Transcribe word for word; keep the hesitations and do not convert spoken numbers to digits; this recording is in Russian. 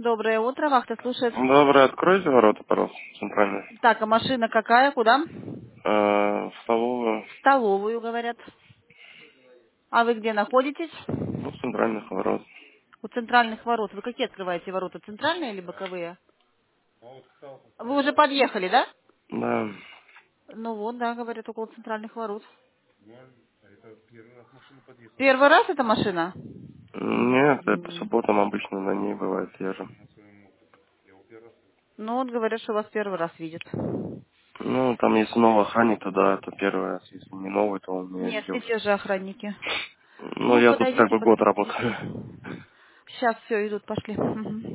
Доброе утро, вахта слушает. Доброе, откройте ворота, пожалуйста, центральные. Так, а машина какая, куда? Э, в столовую, В столовую, говорят. А вы где находитесь? ну, центральных ворот. У центральных ворот. Вы какие открываете ворота? Центральные или боковые? Вы уже подъехали, да? Да. Ну вот, да, говорят, около центральных ворот. Первый раз эта машина? Нет, я по М. субботам обычно на ней бывает езжу. Ну, вот говорят, что вас первый раз видят. Ну, там если новый охранник, то да, это первый раз. Если не новый, то он меня Нет, все видел. те же охранники. Ну, Ну, я тут как подойдите, бы год посмотрите. работаю. Сейчас все, идут, пошли. Мгм.